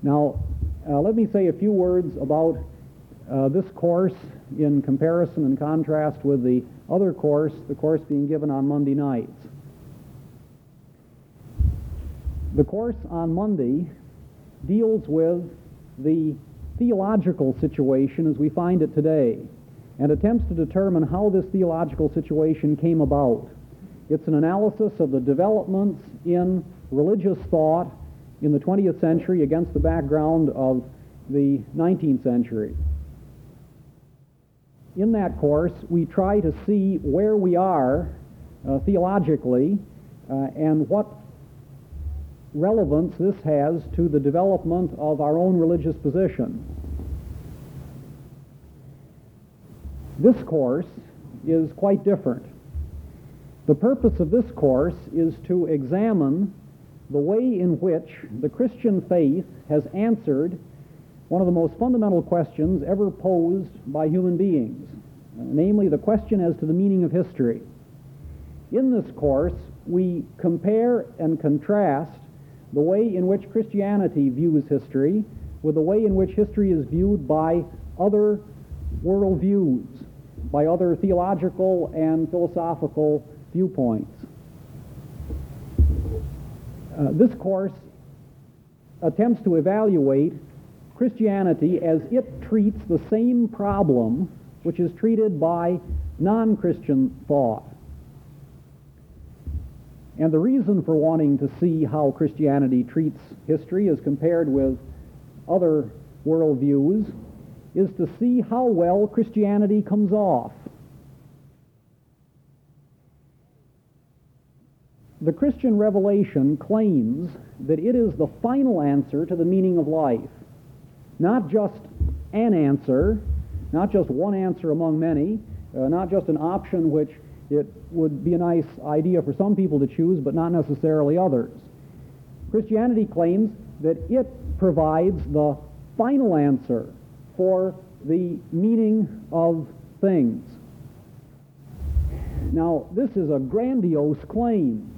Now, let me say a few words about this course in comparison and contrast with the other course, the course being given on Monday nights. The course on Monday deals with the theological situation as we find it today and attempts to determine how this theological situation came about. It's an analysis of the developments in religious thought in the 20th century against the background of the 19th century. In that course, we try to see where we are theologically and what relevance this has to the development of our own religious position. This course is quite different. The purpose of this course is to examine the way in which the Christian faith has answered one of the most fundamental questions ever posed by human beings, namely the question as to the meaning of history. In this course, we compare and contrast the way in which Christianity views history with the way in which history is viewed by other worldviews, by other theological and philosophical viewpoints. This course attempts to evaluate Christianity as it treats the same problem which is treated by non-Christian thought. And the reason for wanting to see how Christianity treats history as compared with other worldviews is to see how well Christianity comes off. The Christian revelation claims that it is the final answer to the meaning of life. Not just an answer, not just one answer among many, not just an option which it would be a nice idea for some people to choose, but not necessarily others. Christianity claims that it provides the final answer for the meaning of things. Now, this is a grandiose claim.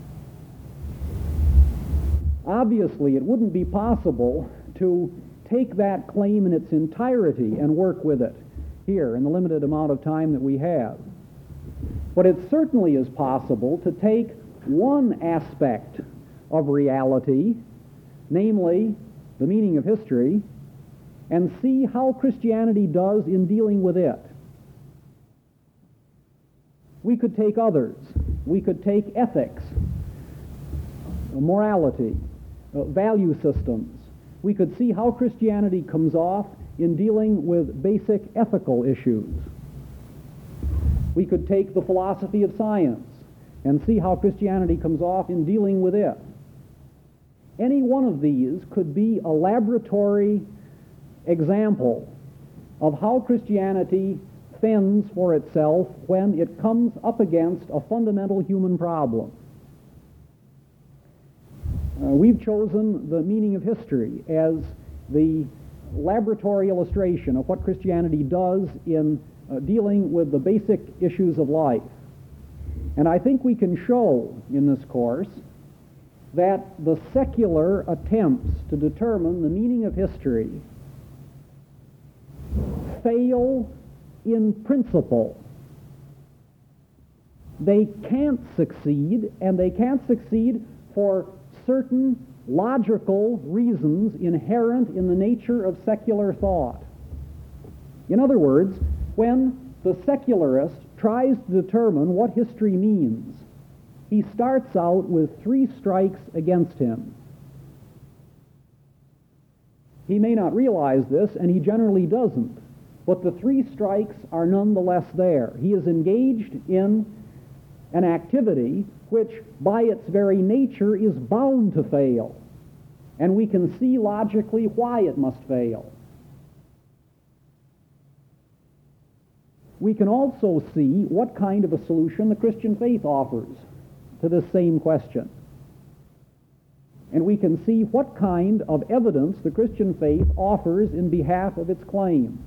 Obviously, it wouldn't be possible to take that claim in its entirety and work with it here in the limited amount of time that we have. But it certainly is possible to take one aspect of reality, namely the meaning of history, and see how Christianity does in dealing with it. We could take others. We could take ethics, morality, value systems. We could see how Christianity comes off in dealing with basic ethical issues. We could take the philosophy of science and see how Christianity comes off in dealing with it. Any one of these could be a laboratory example of how Christianity fends for itself when it comes up against a fundamental human problem. We've chosen the meaning of history as the laboratory illustration of what Christianity does in dealing with the basic issues of life. And I think we can show in this course that the secular attempts to determine the meaning of history fail in principle. They can't succeed, and they can't succeed for certain logical reasons inherent in the nature of secular thought. In other words, when the secularist tries to determine what history means, he starts out with three strikes against him. He may not realize this, and he generally doesn't, but the three strikes are nonetheless there. He is engaged in an activity which, by its very nature, is bound to fail. And we can see logically why it must fail. We can also see what kind of a solution the Christian faith offers to this same question. And we can see what kind of evidence the Christian faith offers in behalf of its claim.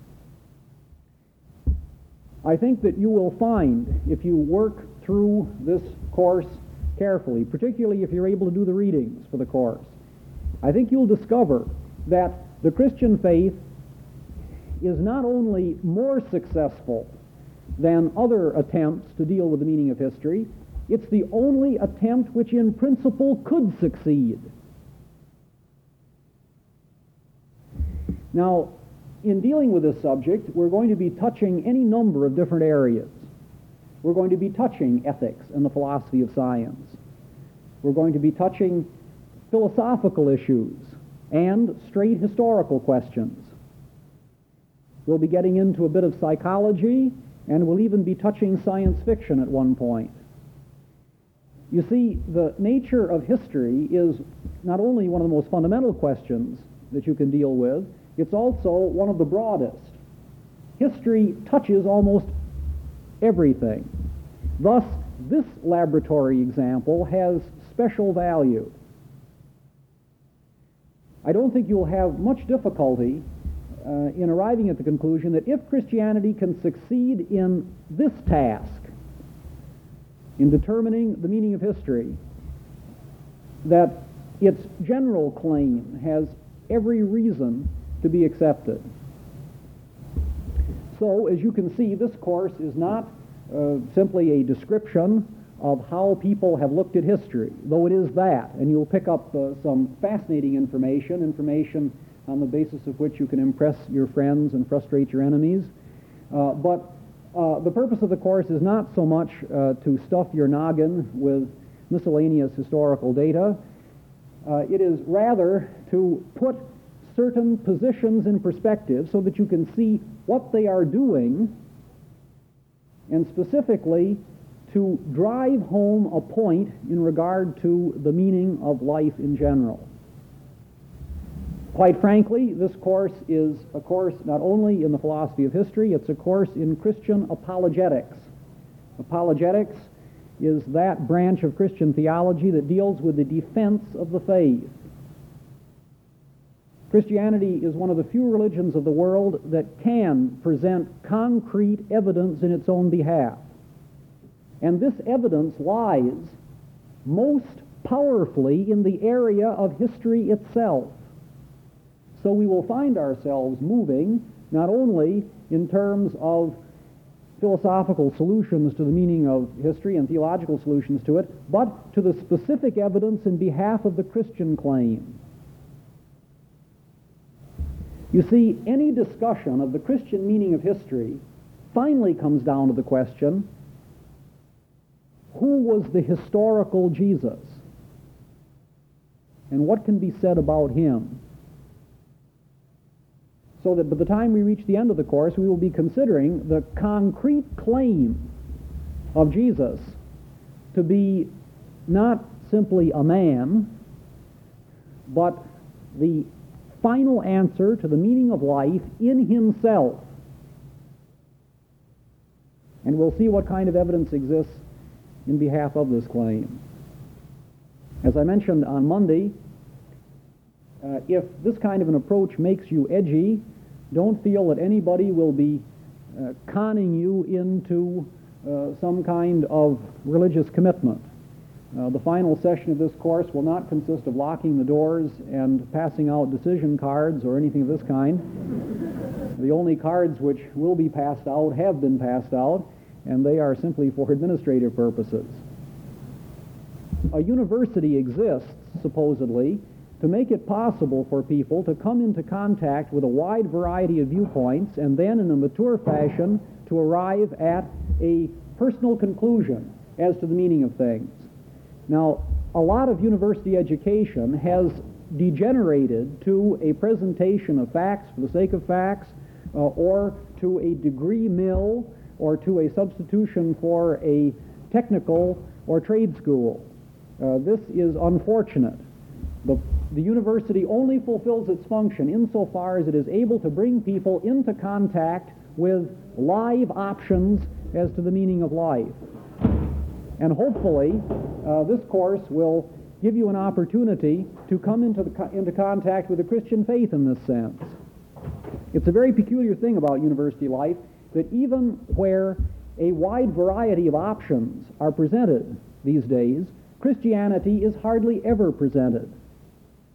I think that you will find, if you work through this course carefully, particularly if you're able to do the readings for the course, I think you'll discover that the Christian faith is not only more successful than other attempts to deal with the meaning of history, it's the only attempt which in principle could succeed. Now, in dealing with this subject, we're going to be touching any number of different areas. We're going to be touching ethics and the philosophy of science. We're going to be touching philosophical issues and straight historical questions. We'll be getting into a bit of psychology, and we'll even be touching science fiction at one point. You see, the nature of history is not only one of the most fundamental questions that you can deal with, it's also one of the broadest. History touches almost everything. Thus, this laboratory example has special value. I don't think you'll have much difficulty in arriving at the conclusion that if Christianity can succeed in this task, in determining the meaning of history, that its general claim has every reason to be accepted. So, as you can see, this course is not simply a description of how people have looked at history, though it is that, and you'll pick up some fascinating information on the basis of which you can impress your friends and frustrate your enemies. But the purpose of the course is not so much to stuff your noggin with miscellaneous historical data. It is rather to put certain positions in perspective so that you can see what they are doing, and specifically to drive home a point in regard to the meaning of life in general. Quite frankly, this course is a course not only in the philosophy of history, it's a course in Christian apologetics. Apologetics is that branch of Christian theology that deals with the defense of the faith. Christianity is one of the few religions of the world that can present concrete evidence in its own behalf. And this evidence lies most powerfully in the area of history itself. So we will find ourselves moving not only in terms of philosophical solutions to the meaning of history and theological solutions to it, but to the specific evidence in behalf of the Christian claim. You see, any discussion of the Christian meaning of history finally comes down to the question, who was the historical Jesus? And what can be said about him? So that by the time we reach the end of the course, we will be considering the concrete claim of Jesus to be not simply a man, but the final answer to the meaning of life in himself. And we'll see what kind of evidence exists in behalf of this claim. As I mentioned on Monday, if this kind of an approach makes you edgy, don't feel that anybody will be conning you into some kind of religious commitment. The final session of this course will not consist of locking the doors and passing out decision cards or anything of this kind. The only cards which will be passed out have been passed out, and they are simply for administrative purposes. A university exists, supposedly, to make it possible for people to come into contact with a wide variety of viewpoints and then in a mature fashion to arrive at a personal conclusion as to the meaning of things. Now, a lot of university education has degenerated to a presentation of facts for the sake of facts, or to a degree mill, or to a substitution for a technical or trade school. This is unfortunate. The university only fulfills its function insofar as it is able to bring people into contact with live options as to the meaning of life. And hopefully, this course will give you an opportunity to come into contact with the Christian faith in this sense. It's a very peculiar thing about university life that even where a wide variety of options are presented these days, Christianity is hardly ever presented.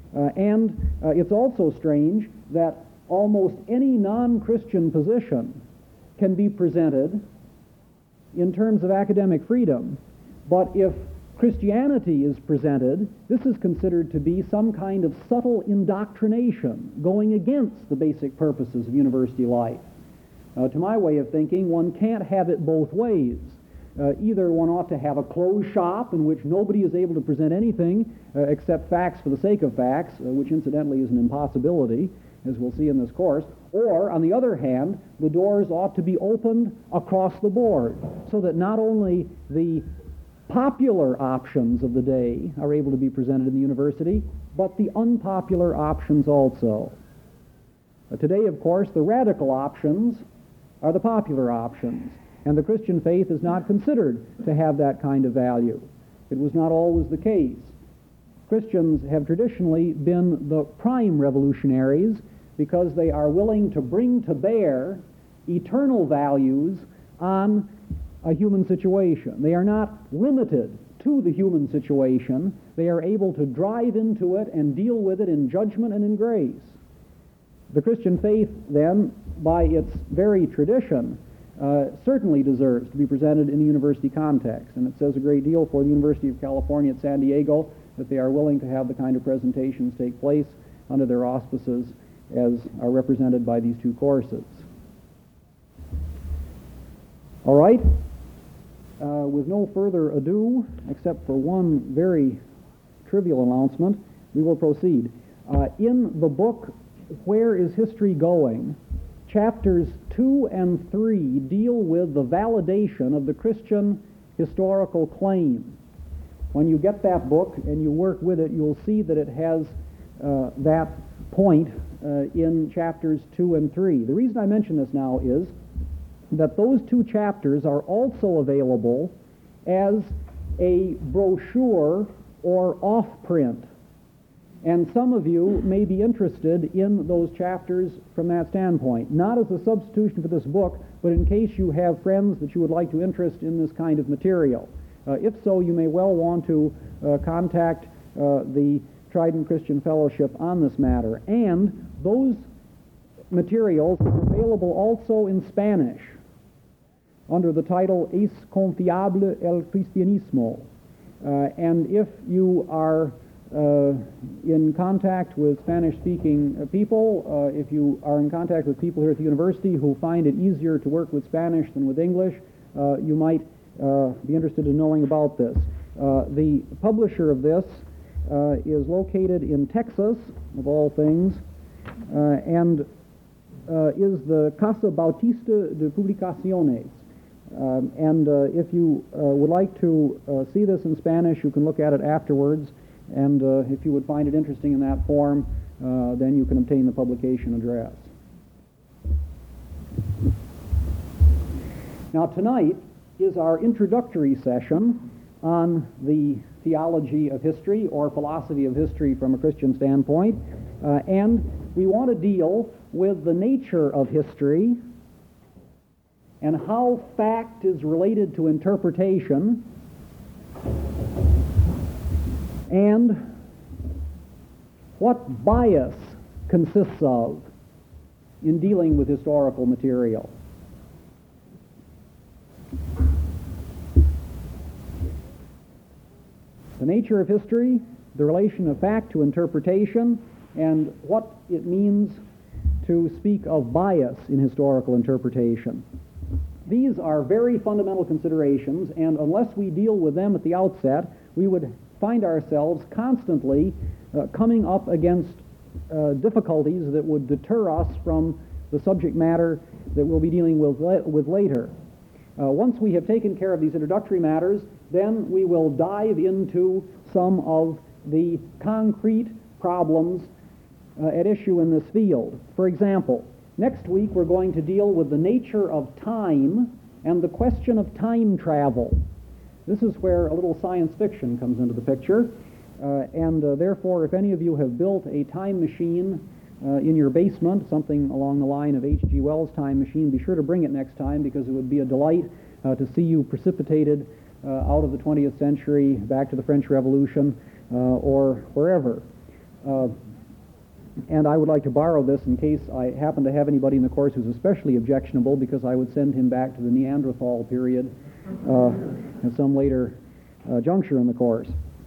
And it's also strange that almost any non-Christian position can be presented in terms of academic freedom. But if Christianity is presented, this is considered to be some kind of subtle indoctrination going against the basic purposes of university life. To my way of thinking, one can't have it both ways. Either one ought to have a closed shop in which nobody is able to present anything except facts for the sake of facts, which incidentally is an impossibility, as we'll see in this course, or, on the other hand, the doors ought to be opened across the board so that not only the popular options of the day are able to be presented in the university, but the unpopular options also. Today, of course, the radical options are the popular options, and the Christian faith is not considered to have that kind of value. It was not always the case. Christians have traditionally been the prime revolutionaries because they are willing to bring to bear eternal values on a human situation. They are not limited to the human situation. They are able to drive into it and deal with it in judgment and in grace. The Christian faith, then, by its very tradition, certainly deserves to be presented in a university context. And it says a great deal for the University of California at San Diego that they are willing to have the kind of presentations take place under their auspices as are represented by these two courses. All right. With no further ado, except for one very trivial announcement, we will proceed. In the book, Where is History Going?, chapters 2 and 3 deal with the validation of the Christian historical claim. When you get that book and you work with it, you'll see that it has that point in chapters 2 and 3. The reason I mention this now is that those two chapters are also available as a brochure or off-print. And some of you may be interested in those chapters from that standpoint, not as a substitution for this book, but in case you have friends that you would like to interest in this kind of material. If so, you may well want to contact the Trident Christian Fellowship on this matter. And those materials are available also in Spanish under the title Es Confiable el Cristianismo. And if you are in contact with Spanish-speaking people, if you are in contact with people here at the university who find it easier to work with Spanish than with English, you might be interested in knowing about this. The publisher of this is located in Texas, of all things, and is the Casa Bautista de Publicaciones. And if you would like to see this in Spanish, you can look at it afterwards. And if you would find it interesting in that form, then you can obtain the publication address. Now tonight is our introductory session on the theology of history or philosophy of history from a Christian standpoint. And we want to deal with the nature of history and how fact is related to interpretation, and what bias consists of in dealing with historical material. The nature of history, the relation of fact to interpretation, and what it means to speak of bias in historical interpretation. These are very fundamental considerations, and unless we deal with them at the outset, we would find ourselves constantly coming up against difficulties that would deter us from the subject matter that we'll be dealing with later. Once we have taken care of these introductory matters, then we will dive into some of the concrete problems at issue in this field. For example, next week we're going to deal with the nature of time and the question of time travel. This is where a little science fiction comes into the picture, and therefore if any of you have built a time machine in your basement, something along the line of H.G. Wells' time machine, be sure to bring it next time, because it would be a delight to see you precipitated out of the 20th century back to the French Revolution or wherever. And I would like to borrow this in case I happen to have anybody in the course who's especially objectionable, because I would send him back to the Neanderthal period at some later juncture in the course.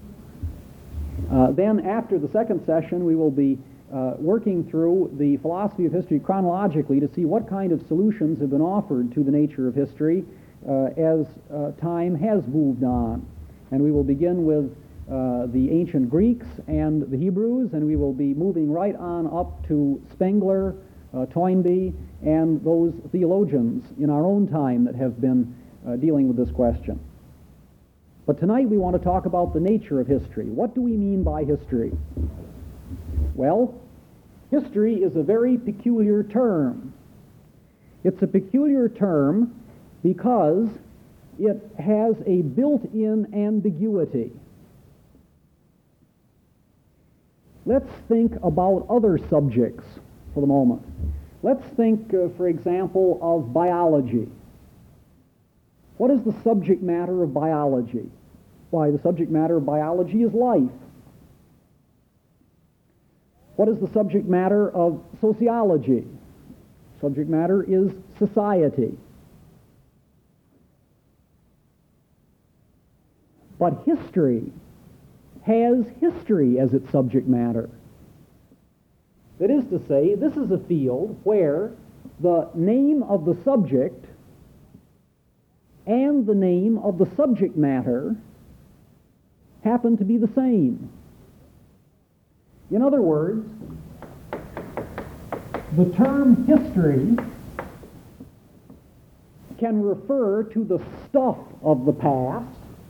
Then after the second session, we will be working through the philosophy of history chronologically to see what kind of solutions have been offered to the nature of history as time has moved on. And we will begin with the ancient Greeks and the Hebrews, and we will be moving right on up to Spengler, Toynbee, and those theologians in our own time that have been dealing with this question. But tonight we want to talk about the nature of history. What do we mean by history? Well, history is a very peculiar term. It's a peculiar term because it has a built-in ambiguity. Let's think about other subjects for the moment. Let's think, for example, of biology. What is the subject matter of biology? Why, the subject matter of biology is life. What is the subject matter of sociology? Subject matter is society. But history has history as its subject matter. That is to say, this is a field where the name of the subject and the name of the subject matter happen to be the same. In other words, the term history can refer to the stuff of the past,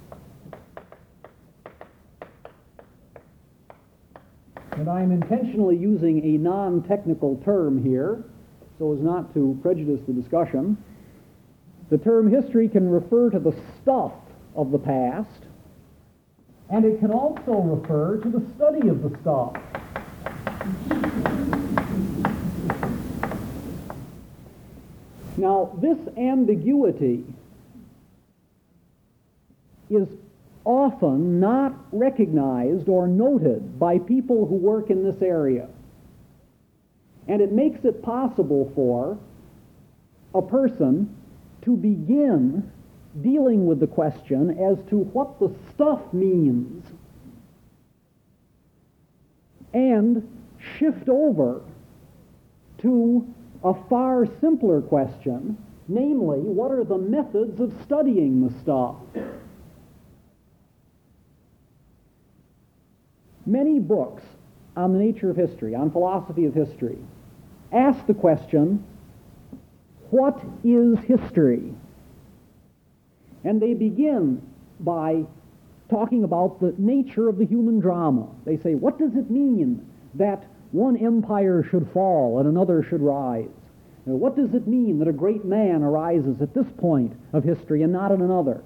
and I'm intentionally using a non-technical term here so as not to prejudice the discussion. The term history can refer to the stuff of the past, and it can also refer to the study of the stuff. Now, this ambiguity is often not recognized or noted by people who work in this area. And it makes it possible for a person to begin dealing with the question as to what the stuff means and shift over to a far simpler question, namely, what are the methods of studying the stuff? Many books on the nature of history, on philosophy of history, ask the question, what is history? And they begin by talking about the nature of the human drama. They say, what does it mean that one empire should fall and another should rise? What does it mean that a great man arises at this point of history and not at another?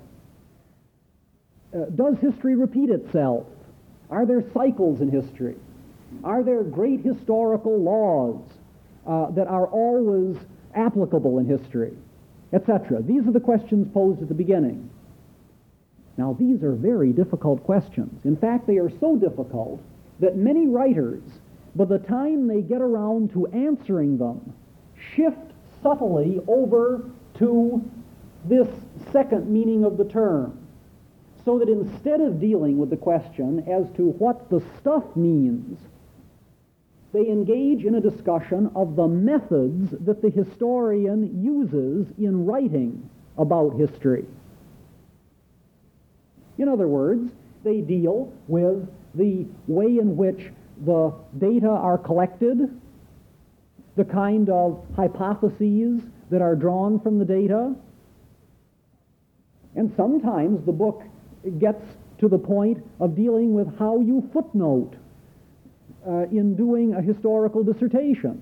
Does history repeat itself? Are there cycles in history? Are there great historical laws that are always applicable in history, etc.? These are the questions posed at the beginning. Now, these are very difficult questions. In fact, they are so difficult that many writers, by the time they get around to answering them, shift subtly over to this second meaning of the term. So that instead of dealing with the question as to what the stuff means, they engage in a discussion of the methods that the historian uses in writing about history. In other words, they deal with the way in which the data are collected, the kind of hypotheses that are drawn from the data, and sometimes the book gets to the point of dealing with how you footnote in doing a historical dissertation.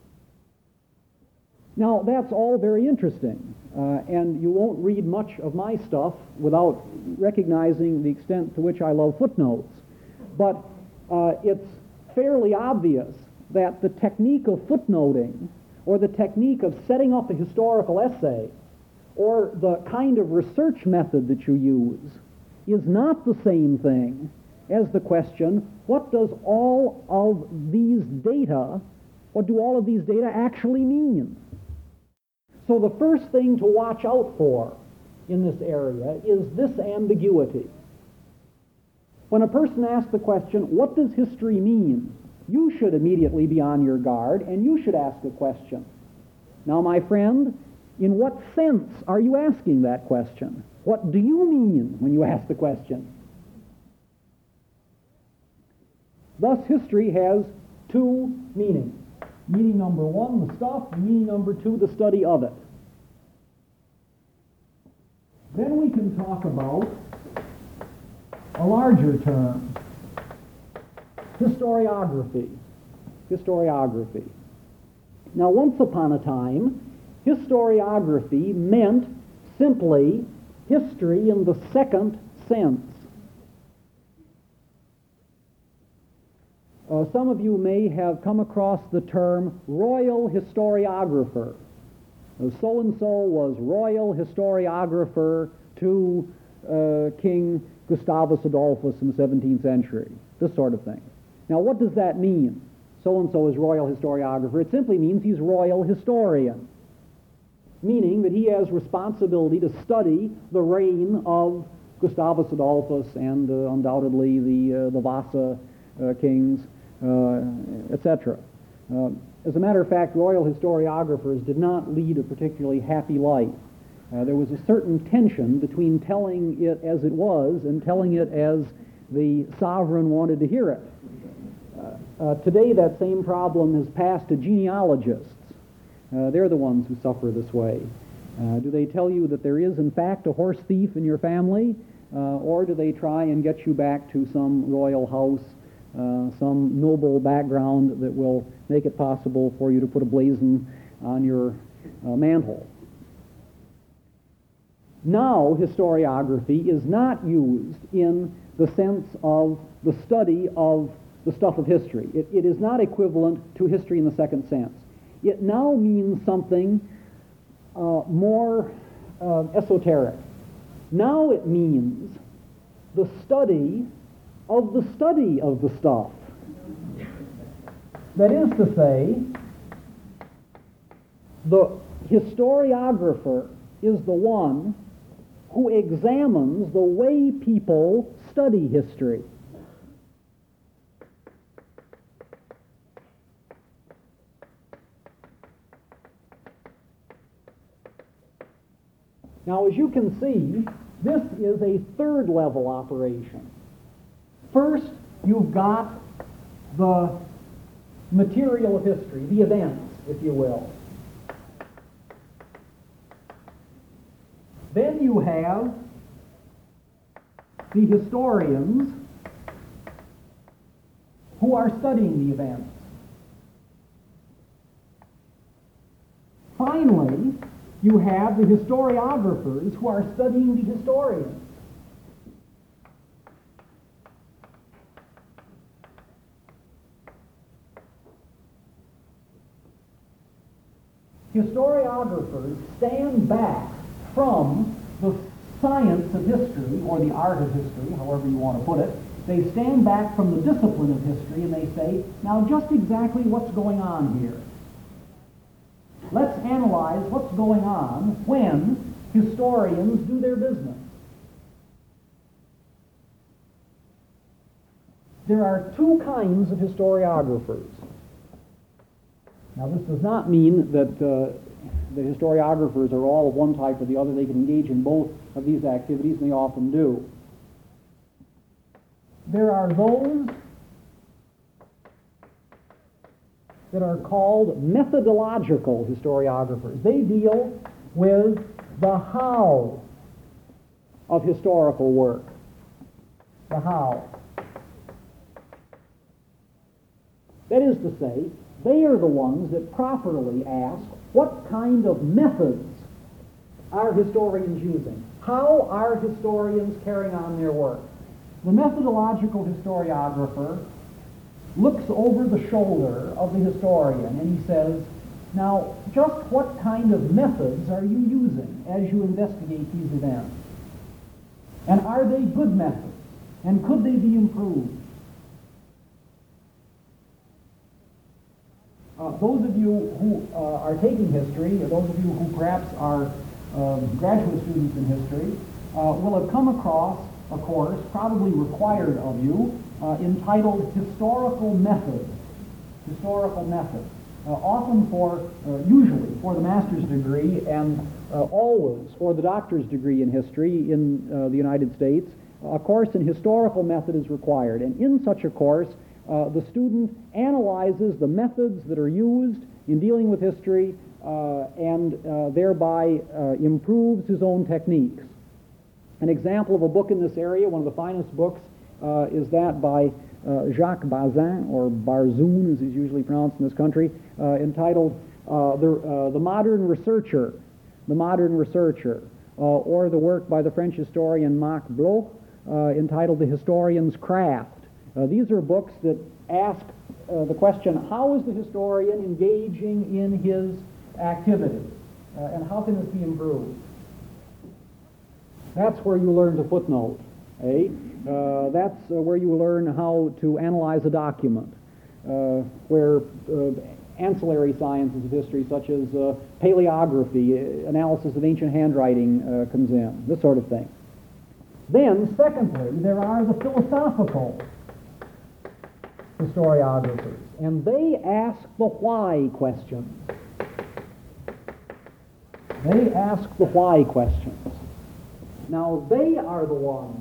Now, that's all very interesting, and you won't read much of my stuff without recognizing the extent to which I love footnotes. But it's fairly obvious that the technique of footnoting, or the technique of setting up a historical essay, or the kind of research method that you use, is not the same thing as the question, what do all of these data actually mean? So the first thing to watch out for in this area is this ambiguity. When a person asks the question, what does history mean? You should immediately be on your guard, and you should ask a question. Now, my friend, in what sense are you asking that question? What do you mean when you ask the question? Thus, history has two meanings. Meaning number one, the stuff, and meaning number two, the study of it. Then we can talk about a larger term, historiography. Historiography. Now, once upon a time, historiography meant simply history in the second sense. Some of you may have come across the term royal historiographer. So-and-so was royal historiographer to King Gustavus Adolphus in the 17th century, this sort of thing. Now, what does that mean? So-and-so is royal historiographer. It simply means he's royal historian, meaning that he has responsibility to study the reign of Gustavus Adolphus and undoubtedly the Vasa kings, etc. As a matter of fact, royal historiographers did not lead a particularly happy life. There was a certain tension between telling it as it was and telling it as the sovereign wanted to hear it. Today, that same problem has passed to genealogists. They're the ones who suffer this way. Do they tell you that there is, in fact, a horse thief in your family, or do they try and get you back to some royal house, some noble background that will make it possible for you to put a blazon on your mantle? Now, historiography is not used in the sense of the study of the stuff of history. It is not equivalent to history in the second sense. It now means something more esoteric. Now it means the study of the stuff. That is to say, the historiographer is the one who examines the way people study history. Now, as you can see, this is a third level operation. First, you've got the material of history, the events, if you will. Then you have the historians who are studying the events. Finally, you have the historiographers who are studying the historians. Historiographers stand back from the science of history, or the art of history, however you want to put it. They stand back from the discipline of history and they say, now just exactly what's going on here? Let's analyze what's going on when historians do their business. There are two kinds of historiographers. Now, this does not mean that the historiographers are all of one type or the other. They can engage in both of these activities, and they often do. There are those that are called methodological historiographers. They deal with the how of historical work. The how. That is to say, they are the ones that properly ask, what kind of methods are historians using? How are historians carrying on their work? The methodological historiographer looks over the shoulder of the historian and he says, now, just what kind of methods are you using as you investigate these events? And are they good methods? And could they be improved? Those of you who are taking history, or those of you who perhaps are graduate students in history, will have come across a course, probably required of you, entitled Historical Methods. Historical Methods. Usually for the master's degree and always for the doctor's degree in history in the United States, a course in historical method is required. And in such a course, the student analyzes the methods that are used in dealing with history and thereby improves his own techniques. An example of a book in this area, one of the finest books, is that by Jacques Bazin, or Barzoun as he's usually pronounced in this country, entitled The Modern Researcher, The Modern Researcher, or the work by the French historian Marc Bloch, entitled The Historian's Craft. These are books that ask the question, how is the historian engaging in his activity, and how can this be improved? That's where you learn to footnote, eh? That's where you learn how to analyze a document, where ancillary sciences of history, such as paleography, analysis of ancient handwriting comes in, this sort of thing. Then, secondly, there are the philosophical historiographers, and they ask the why questions. They ask the why questions. Now, they are the ones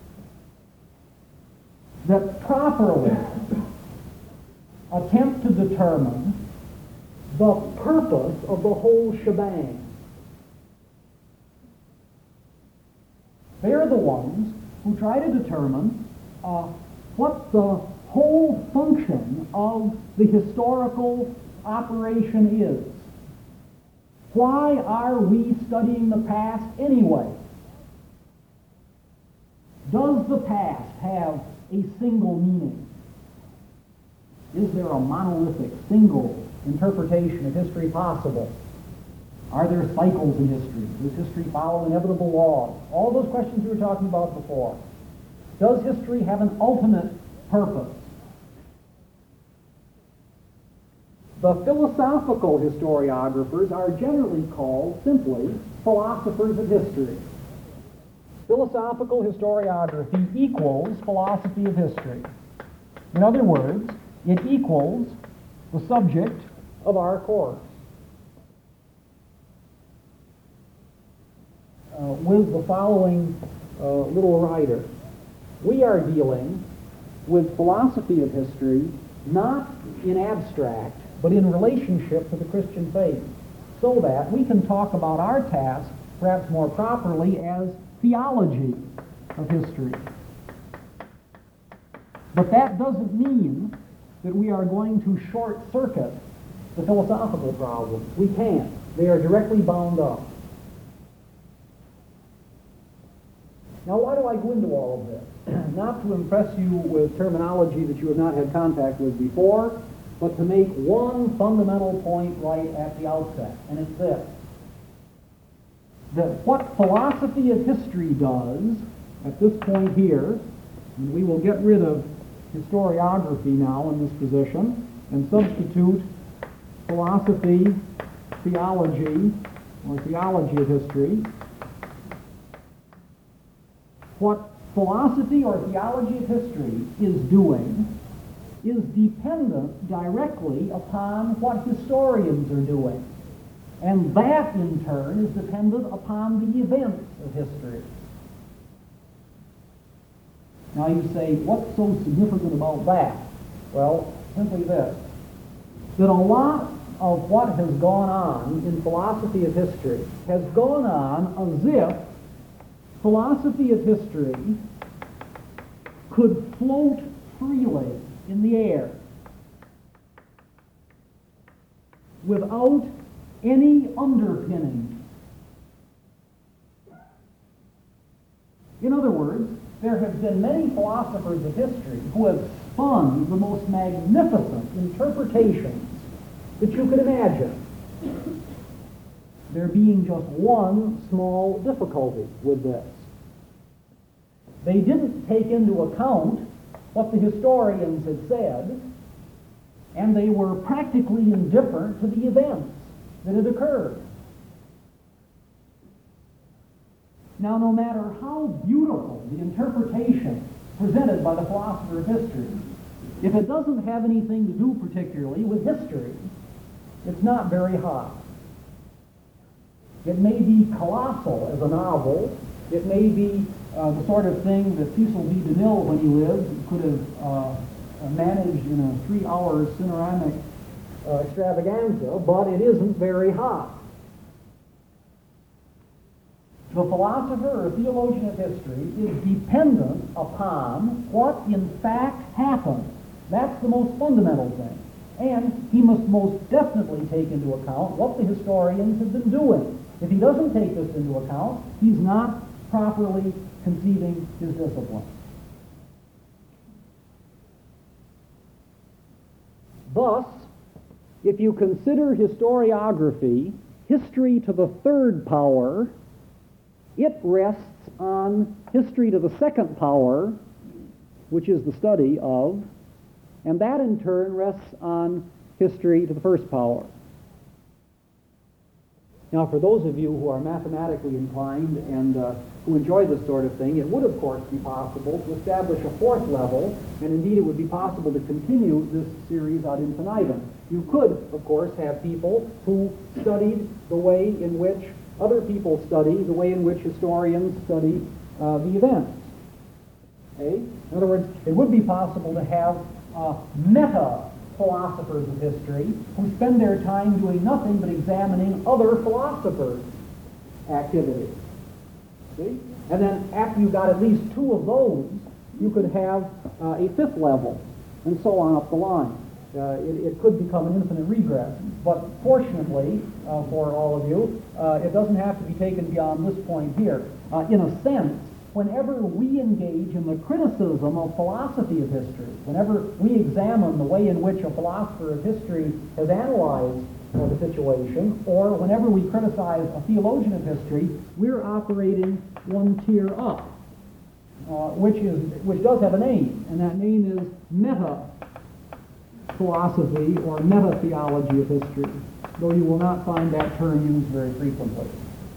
that properly attempt to determine the purpose of the whole shebang. They're the ones who try to determine what the whole function of the historical operation is. Why are we studying the past anyway? Does the past have a single meaning? Is there a monolithic, single interpretation of history possible? Are there cycles in history? Does history follow inevitable laws? All those questions we were talking about before. Does history have an ultimate purpose? The philosophical historiographers are generally called simply philosophers of history. Philosophical historiography equals philosophy of history. In other words, it equals the subject of our course. With the following little rider. We are dealing with philosophy of history not in abstract, but in relationship to the Christian faith, so that we can talk about our task perhaps more properly as theology of history. But that doesn't mean that we are going to short-circuit the philosophical problems. We can't. They are directly bound up. Now, why do I go into all of this? Not to impress you with terminology that you have not had contact with before, but to make one fundamental point right at the outset, and it's this: that what philosophy of history does at this point here, and we will get rid of historiography now in this position and substitute philosophy, theology, or theology of history. What philosophy or theology of history is doing is dependent directly upon what historians are doing. And that, in turn, is dependent upon the events of history. Now you say, what's so significant about that? Well, simply this: that a lot of what has gone on in philosophy of history has gone on as if philosophy of history could float freely in the air without any underpinning. In other words, there have been many philosophers of history who have spun the most magnificent interpretations that you could imagine. There being just one small difficulty with this. They didn't take into account what the historians had said, and they were practically indifferent to the events that had occurred. Now, no matter how beautiful the interpretation presented by the philosopher of history, if it doesn't have anything to do particularly with history, it's not very hot. It may be colossal as a novel. It may be the sort of thing that Cecil B. DeMille, when he lived, could have managed in a 3-hour Cineramic extravaganza, but it isn't very hot. The philosopher or theologian of history is dependent upon what in fact happened. That's the most fundamental thing. And he must most definitely take into account what the historians have been doing. If he doesn't take this into account, he's not properly conceiving his discipline. Thus, if you consider historiography, history to the third power, it rests on history to the second power, which is the study of, and that in turn rests on history to the first power. Now, for those of you who are mathematically inclined and who enjoy this sort of thing, it would, of course, be possible to establish a fourth level, and indeed it would be possible to continue this series ad infinitum. You could, of course, have people who studied the way in which other people study, the way in which historians study the events. Okay? In other words, it would be possible to have meta-philosophers of history who spend their time doing nothing but examining other philosophers' activities. See? And then after you got at least two of those, you could have a fifth level, and so on up the line. It could become an infinite regress, but fortunately for all of you, it doesn't have to be taken beyond this point here. In a sense, whenever we engage in the criticism of philosophy of history, whenever we examine the way in which a philosopher of history has analyzed the situation, or whenever we criticize a theologian of history, we're operating one tier up, which does have a name, and that name is meta-philosophy or meta-theology of history, though you will not find that term used very frequently.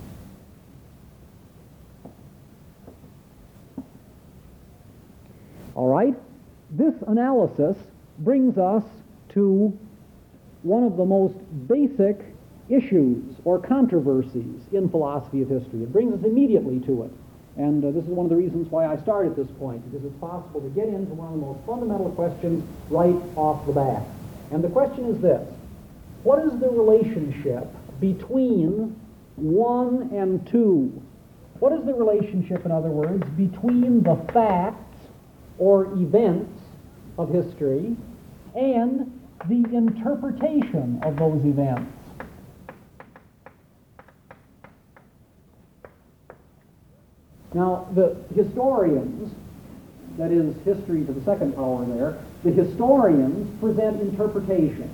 All right, this analysis brings us to one of the most basic issues or controversies in philosophy of history. It brings us immediately to it. And this is one of the reasons why I start at this point, because it's possible to get into one of the most fundamental questions right off the bat. And the question is this: what is the relationship between 1 and 2? What is the relationship, in other words, between the facts or events of history and the interpretation of those events? Now, the historians, that is history to the second power there, the historians present interpretation.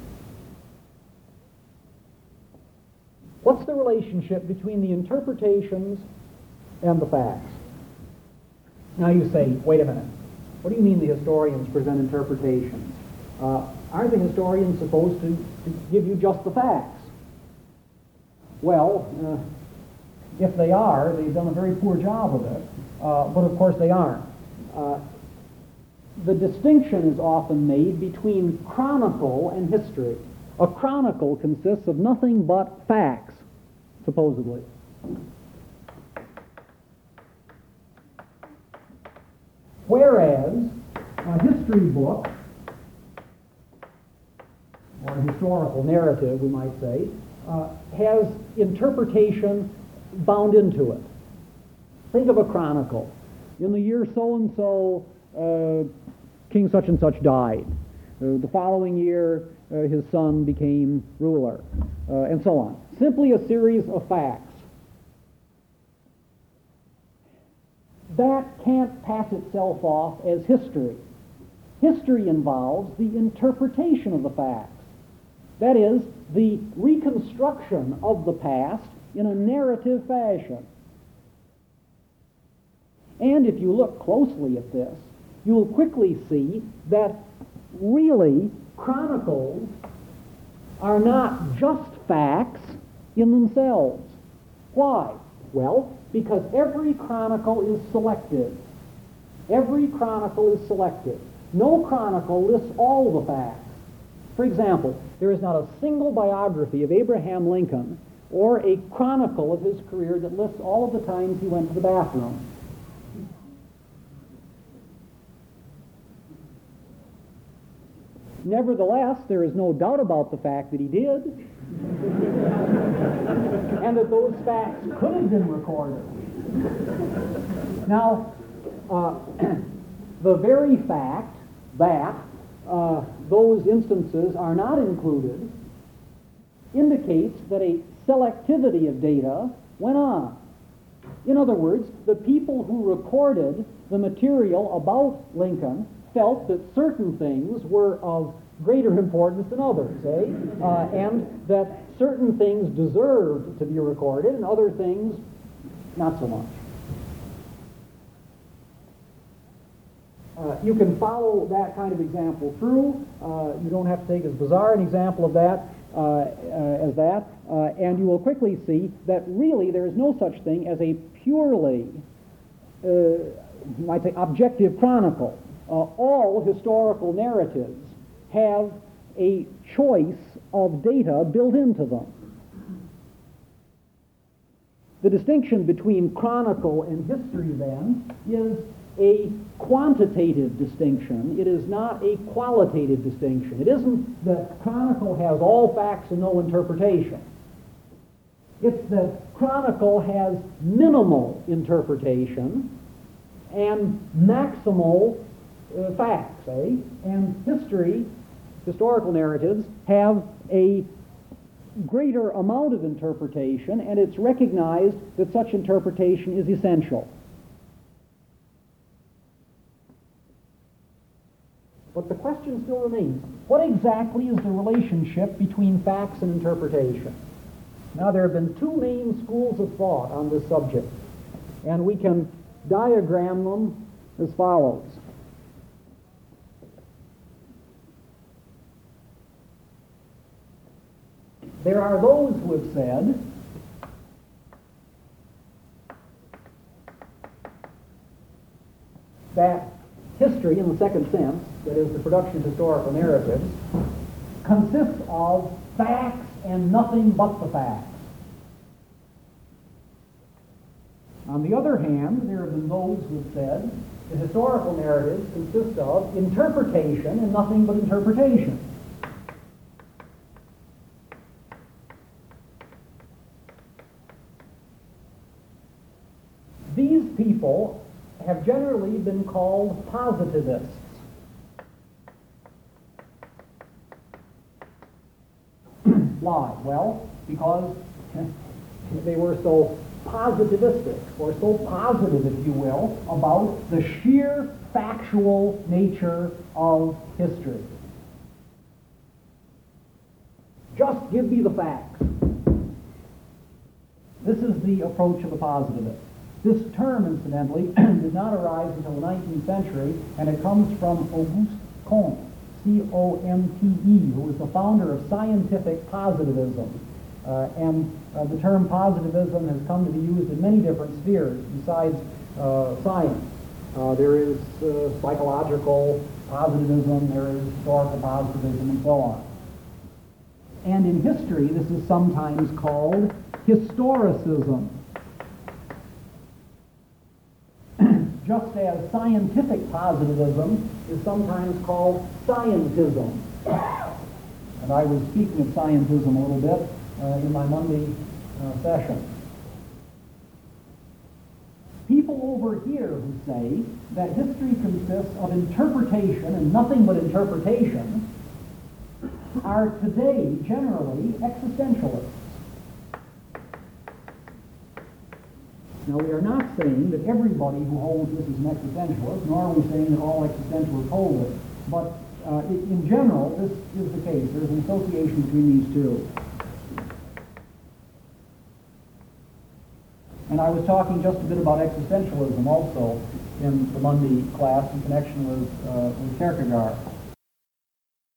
What's the relationship between the interpretations and the facts? Now you say, wait a minute, what do you mean the historians present interpretations? Aren't the historians supposed to give you just the facts? Well, if they are, they've done a very poor job of it, but of course they aren't. The distinction is often made between chronicle and history. A chronicle consists of nothing but facts, supposedly. Whereas a history book, or a historical narrative, we might say, has interpretation bound into it. Think of a chronicle. In the year so-and-so, King such-and-such died. The following year, his son became ruler, and so on. Simply a series of facts. That can't pass itself off as history. History involves the interpretation of the facts. That is, the reconstruction of the past in a narrative fashion. And if you look closely at this, you will quickly see that really chronicles are not just facts in themselves. Why? Well, because every chronicle is selective. Every chronicle is selective. No chronicle lists all the facts. For example, there is not a single biography of Abraham Lincoln or a chronicle of his career that lists all of the times he went to the bathroom. Nevertheless, there is no doubt about the fact that he did, and that those facts could have been recorded. Now, the very fact that those instances are not included indicates that a selectivity of data went on. In other words, the people who recorded the material about Lincoln felt that certain things were of greater importance than others, and that certain things deserved to be recorded and other things not so much. You can follow that kind of example through. You don't have to take as bizarre an example of that as that, and you will quickly see that really there is no such thing as a purely, you might say, objective chronicle. All historical narratives have a choice of data built into them. The distinction between chronicle and history, then, is a quantitative distinction. It is not a qualitative distinction. It isn't that chronicle has all facts and no interpretation. It's that chronicle has minimal interpretation and maximal facts, and historical narratives have a greater amount of interpretation, and it's recognized that such interpretation is essential. But the question still remains, what exactly is the relationship between facts and interpretation? Now, there have been two main schools of thought on this subject, and we can diagram them as follows. There are those who have said that history, in the second sense, that is, the production of historical narratives, consists of facts and nothing but the facts. On the other hand, there have been those who have said that historical narratives consist of interpretation and nothing but interpretation. These people have generally been called positivists. Why? Well, because they were so positivistic, or so positive, if you will, about the sheer factual nature of history. Just give me the facts. This is the approach of the positivist. This term, incidentally, did not arise until the 19th century, and it comes from Auguste Comte, C-O-M-T-E, who was the founder of scientific positivism. And the term positivism has come to be used in many different spheres besides science. There is psychological positivism, there is historical positivism, and so on. And in history, this is sometimes called historicism. Just as scientific positivism is sometimes called scientism. And I was speaking of scientism a little bit in my Monday session. People over here who say that history consists of interpretation and nothing but interpretation are today generally existentialists. Now, we are not saying that everybody who holds this is an existentialist, nor are we saying that all existentialists hold it. But in general, this is the case. There's an association between these two. And I was talking just a bit about existentialism also in the Monday class in connection with Kierkegaard.